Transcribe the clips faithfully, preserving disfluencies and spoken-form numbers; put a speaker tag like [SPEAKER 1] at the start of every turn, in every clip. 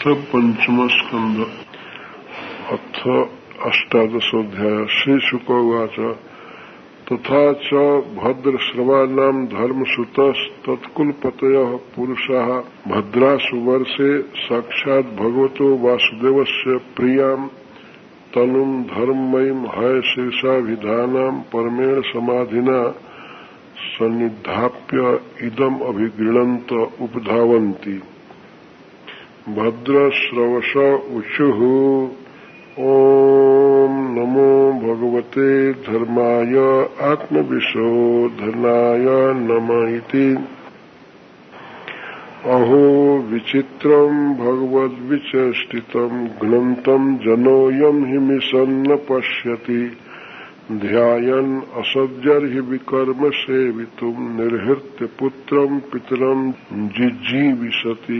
[SPEAKER 1] पंचम स्कंध अथ अष्टादशोऽध्याय। श्रीशुक उवाच तथा च भद्रश्रवाणां धर्मसुतस्तत्कुलपतयः पुरुषाः भद्रासु वर्षे साक्षात् भगवतो वासुदेवस्य प्रियां तनुं धर्ममयीं हयशीर्षाभिधानां परमेण समाधिना सन्निधाप्य इदम् अभिगृह्णन्त उपधावन्ति। भद्रश्रवस उचुः ओम नमो भगवते धर्माय आत्मविशोधनाय नमः इति। अहो विचित्रं भगवद्विचेष्टितं घ्नन्तं जनोऽयं हिमिसन्न पश्यति ध्यायन् असज्जर्हि विकर्म सेवितुं निर्हृत्य पुत्रं पितरं जिजीविषति।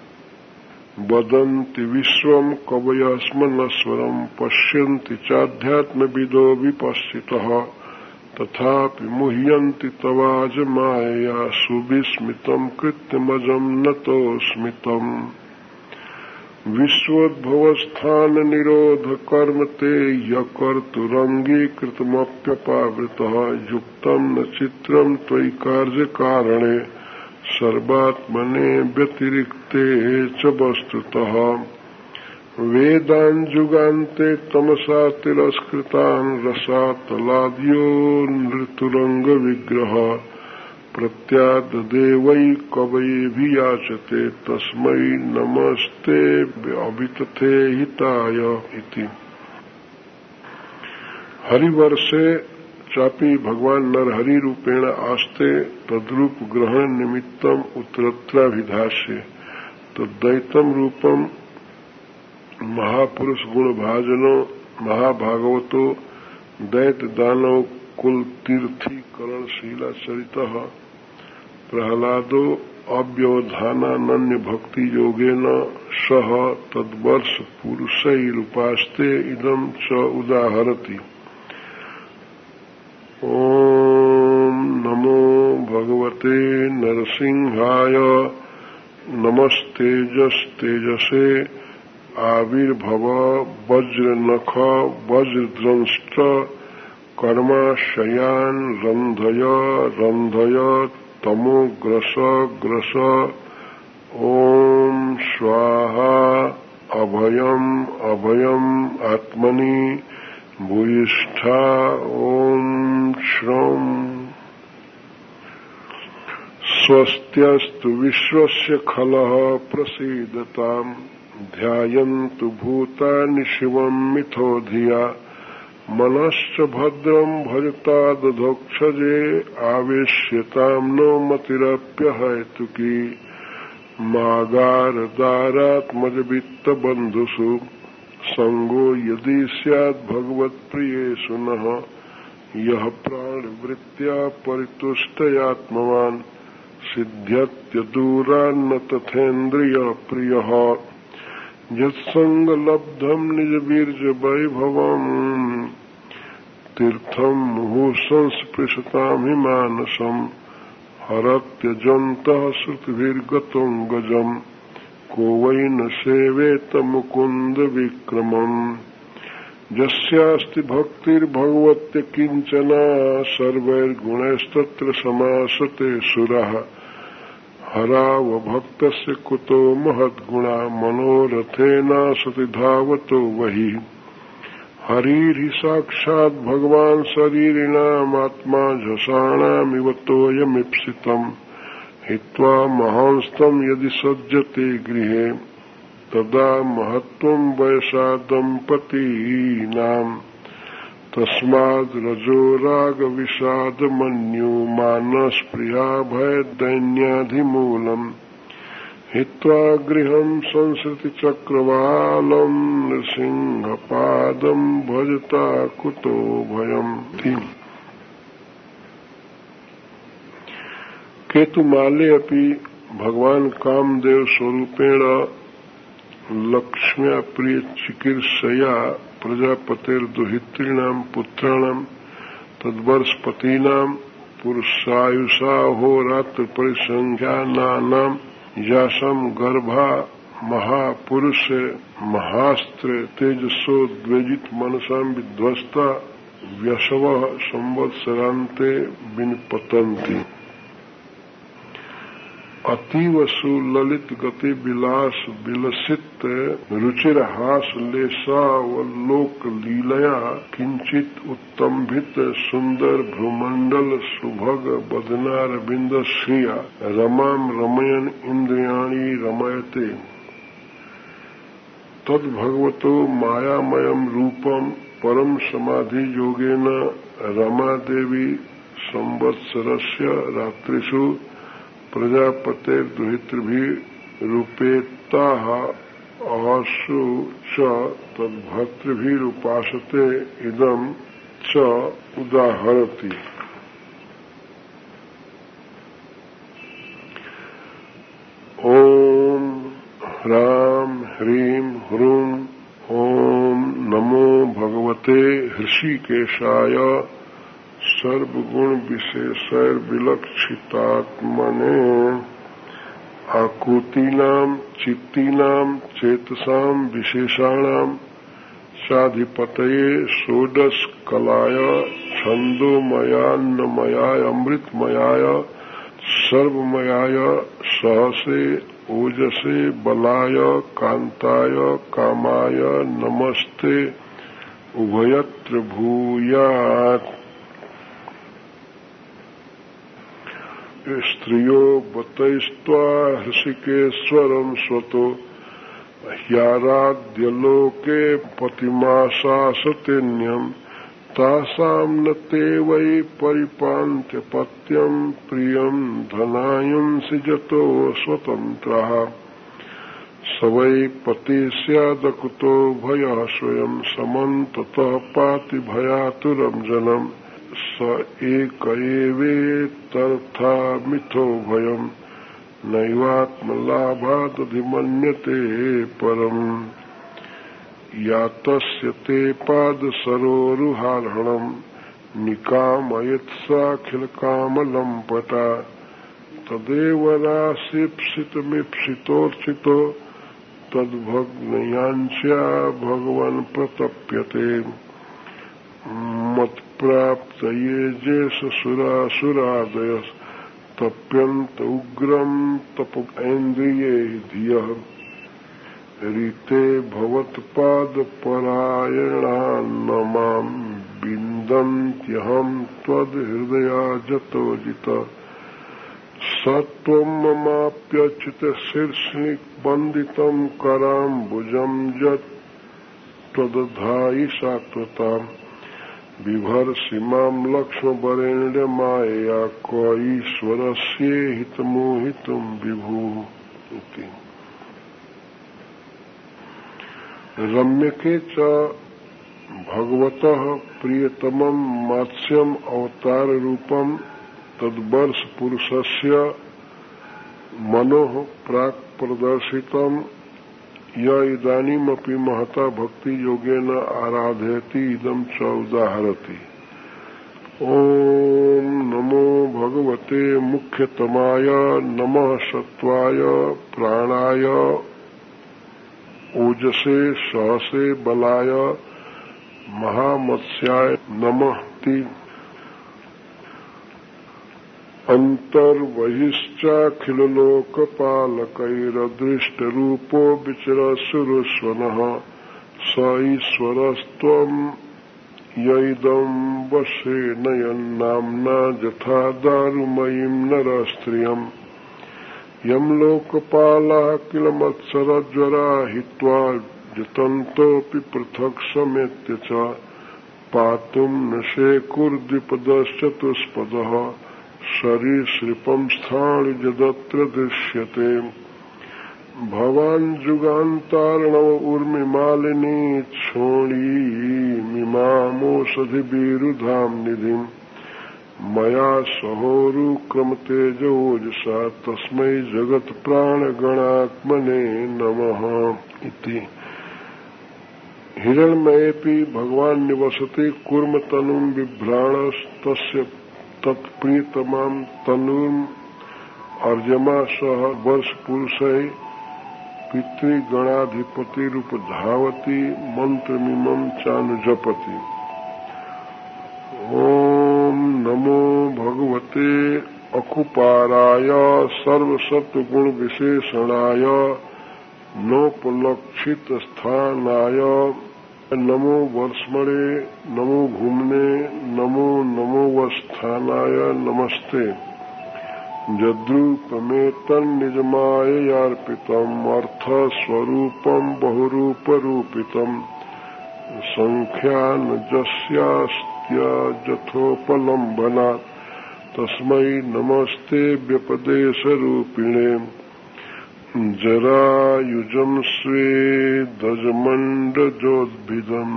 [SPEAKER 1] वदन्ति विश्वं कवयः स्मनस्वरं पश्यन्ति चाध्यात्मविदो विपश्चितः तथापि मुह्यन्ति तवाज मायया सुविस्मितं कृत्रिमजं नतोऽस्मितम्। विश्वोद्भवस्थान निरोध कर्म ते यकर्तुरङ्गीकृतमप्यपावृतः युक्तं न चित्रं त्वयि कार्यकारणे सर्वात्मने व्यतिरिक्ते च वस्तुतः। वेदान् जुगान्ते तमसा तिरस्कृतान् रसातलाद्यो नृतुरंग विग्रह प्रत्याददे वै कवयेऽभियाचते तस्मै नमस्ते अभितथे हिताय इति। हरिवर्षे चापि भगवान नरहरि रूपेण आस्ते तद्रूप ग्रहण निमित्तम उत्तरत्राभिधास्ये तद्दैतम रूपम महापुरुष गुण भाजनो महाभागवतो दैत दानव कुल तीर्थीकरण शीलाचरितः प्रहलादो अव्यवधानानन्य भक्ति योगेन सह तद्वर्ष पुरुषैरुपास्ते इदं च उदाहरति। ओम नमो भगवते नरसिंहाय नमस्तेजस्तेजसे आविर्भव वज्रनख वज्रद्रंष्ट कर्माशयान् रन्धय रन्धय तमोग्रस ग्रस। ओम स्वाहा अभयम अभयम आत्मनि भूयिष्ठा ओम श्रम। स्वस्त्यस्तु विश्वस्य खलः प्रसीदताम् ध्यायन्तु भूतानि शिवं मिथो धिया मनश्च भद्रं भजता दधोक्षजे आवेश्यतां नो मतिरप्यहैतुकी मागारदारात्मजवित्तबन्धुषु संगो यदि स्यात् भगवत्प्रियेषु नः यः प्राणवृत्त्या परितुष्टयात्मवान् सिद्ध्यत्यदूरान्न तथेन्द्रियः प्रियः। यत्संगलब्धं निजबीर्जवैभवम् तीर्थं मुहुः संस्पृशतां हि मानसम् हरत्यजन्तः श्रुतिभिर्गतं गजम् को वै न सेवेत मुकुन्द विक्रमम्। यस्यास्ति भक्तिर्भगवत्य किञ्चना सर्वैर्गुणैस्तत्र समासते सुराः हरावभक्तस्य कुतो महद्गुणा मनोरथेनासति धावतो वहि। हरिर्हि साक्षात् भगवान् शरीरिणामात्मा झषाणामिव तोयमीप्सितम् हित्वा महांस्तं यदि सज्जते गृहे तदा महत्त्वं वयसा दम्पतीनाम्। तस्माद् रजो राग विषाद मन्यो मानस्पृहा भय दैन्याधिमूलम् हित्वा गृहं संसृति चक्रवालं नृसिंहपादं भजता कुतो भयम्। केतुमाले अपि भगवान कामदेव स्वरूपेण लक्ष्म्या प्रिय चिकीर्षया प्रजापतिर्दुहितॄणां पुत्राणां तद्वर्षपतीनां पुरुषायुषा होरात्र परिसंख्यानानां यासं गर्भा महापुरुष महास्त्र तेजसोद्वेजित मनसा विध्वस्ता व्यसव संवत्सरांते विनिपतन्ति। अतीव सुललित गति विलास विलसित रुचिरहास लेसा व लोक लीलया किंचित उत्तंभित सुंदर भ्रूमंडल सुभग बदनारविंद श्रिया रमाम रमयन इंद्रियाणि रमयते। तद भगवतो मायामयम रूपम परम समाधि योगेन रमादेवी संवत्सरस्य रात्रिषु प्रजापतेर्दुहितृभिः रूपेताः आशु च तद्भक्तृभिरुपासते इदं च उदाहरति। ओम ह्रां ह्रीं ह्रूं ओम नमो भगवते हृषिकेशाय सर्वगुण विशेषैर्विलक्षितात्मने आकुतीनां चित्तीनां चेतसां विशेषाणां साधिपतये षोडश कलाय छंदोमयान्नमयाय अमृतमयाय सर्वमयाय सहसे ओजसे बलाय कांताय कामाय नमस्ते उभयत्र भूयात्। स्त्रियो बतैस्त्वा हृषिकेश्वरं स्वतो ह्याराध्यलोके पतिमाशासतेऽन्यं तासां न ते वै परिपान्त्यपत्यं प्रियं धनायं सिजतो स्वतन्त्रः स वै पति स्यादकुतो भयः स्वयं समन्ततः पाति भयातुरं जनम् स एक एवेतर्था मिथो भयम् नैवात्मलाभादधिमन्यते परम्। यातस्य ते पादसरोरुहार्हणम् निकामयत्साखिलकामलम्पटा तदेव राशीप्सितमीप्सितोर्चितो तद्भग्नयाञ्च्या भगवन् प्रतप्यते। मत्प्राप्त ये जे सुरासुरादय तप्यन्त उग्रं तप ऐन्द्रिये धियः रीते भवत्पादपरायणान्नमां विन्दन्त्यहं त्वद्हृदयाजतो जितः सत्वं ममाप्यच्युतशीर्षनिबन्दितं कराम्बुजं यत् त्वदधायि सात्वताम् बिभर्षिमां लक्ष्मवरेण्यमायया क ईश्वरस्येहितमोहितुं विभुः इति। रम्यके च भगवतः प्रियतमं मात्स्यम् अवतार रूपं तद्वर्ष पुरुषस्य मनोः प्राक् प्रदर्शितं य इदानीमपि महता भक्ति योगेन आराधयति इदं च उदाहरति। ओम नमो भगवते मुख्यतमाय नमः सत्वाय प्राणाय ओजसे सहसे बलाय महामत्स्याय नमः ति। अन्तर्बहिश्चाखिललोकपालकैरदृष्टरूपो विचरसुरस्वनः स ईश्वरस्त्वम् यैदं वशे नयन्नाम्ना यथा दारुमयीं नरस्त्रियम् यं लोकपालाः किल मत्सरज्वरा हित्वा यतन्तोऽपि पृथक् समेत्य च पातुं न शेकुर्द्विपदश्चतुष्पदः सरीसृपं स्थाणु यदत्र दृश्यते। भवान् जुगान्तार्णव ऊर्मिमालिनी क्षोणीमिमामोषधिभिरुधां निधिम् मया सहोरुक्रमतेजोजसा तस्मै जगत्प्राणगणात्मने नमः इति। हिरण्मयेऽपि भगवान् निवसति कूर्मतनुं बिभ्राणस्तस्य तत्प्रियतमां तनुम् अर्जमा सह वर्षपुरुषैः पितृगणाधिपतिरुपधावति मंत्रमिमं चानुजपति। ओम नमो भगवते अकुपाराय सर्वसत्वगुण विशेषणाय नोपलक्षित स्थानाय नमो वर्ष्मणे नमो भूमने नमो नमोवस्थानाय नमस्ते। यद्रूपमेतन्निजमाययार्पितम् अर्थस्वरूपम् बहुरूपरूपितम् संख्यानजस्यास्त्यजथोपलम्बनात् तस्मै नमस्ते व्यपदेशरूपिणे। जरायुजं स्वेदजमण्डजोद्भिदम्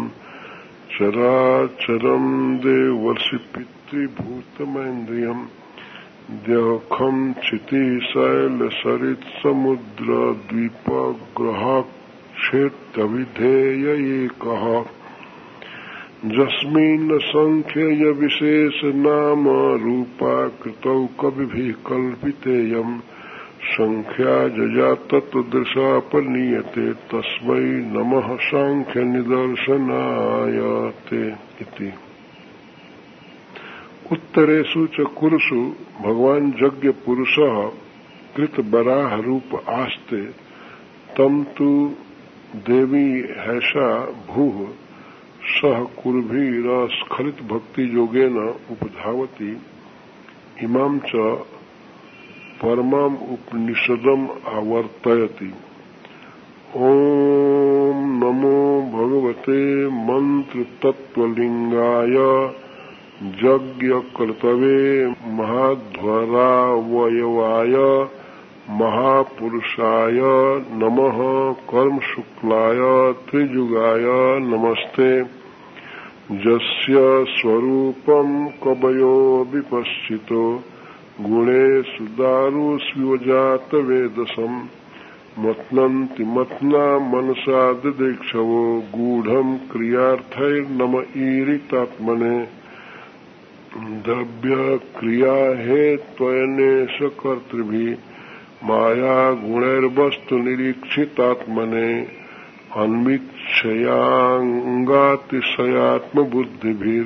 [SPEAKER 1] चराचरं देवर्षि पितृभूतमेन्द्रियम् द्यखम् क्षितिशैलसरित्समुद्रद्वीपग्रहाक्षेत्रविधेय एकः यस्मिन् संख्यय विशेष नाम रूपाकृतौ कविभिः कल्पितेयम् संख्या जया तत्दृशा पनीयते तस्मै नमः सांख्य निदर्शनायते इति। उत्तरेषु च कुरुषु भगवान यज्ञ पुरुषः कृत बराह रूप आस्ते तम तु देवी हैषा भूः सह कुर्भिरस्खलित भक्ति योगेन उपधावति इमां च परमाम उपनिषदम आवर्तयति। ओम नमो भगवते मंत्र तत्वलिंगाय यज्ञकर्तवे महाध्वरावयवाय महापुरुषाय नमः कर्म शुक्लाय त्रिजुगाय नमस्ते। यस्य स्वरूपं कवयो विपश्चितो गुणे सुदारु स्विवजात वेदसम् मत्नन्ति मत्ना मनसा दिदीक्षवो गूढ़ं क्रियार्थैर्नम ईरितात्मने द्रव्य क्रिया हेत्वयनेश कर्तृभिः माया गुणैर्वस्तु निरीक्षितात्मने अन्वीक्षयाङ्गातिशयात्म बुद्धिभिर्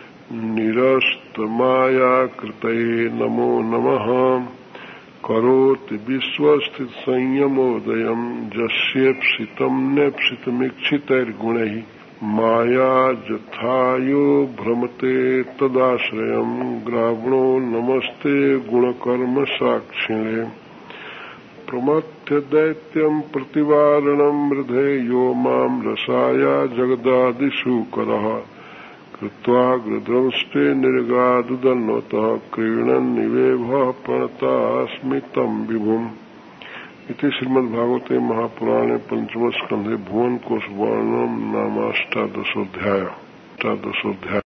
[SPEAKER 1] निरस्तमायाकृतये नमो नमः। करोति विश्वस्थित संयमोदयम् यस्येप्सितं नेप्सितमीक्षितैर्गुणैः माया जथायो भ्रमते तदाश्रयम् ग्रावणो नमस्ते गुणकर्म साक्षिणे। प्रमथ्य दैत्यम् प्रतिवारणम् मृधे यो माम् रसाया जगदादिशूकरः कृत्वाग्रद्रंष्टे निर्गादुदन्वतः क्रीडन्निवेभः प्रणतास्मि तम् विभुम् इति श्रीमद्भागवते महापुराणे पंचम स्कंधे भुवन कोश वर्णनम नाम अष्टादशोऽध्याय अष्टादशोऽध्याय।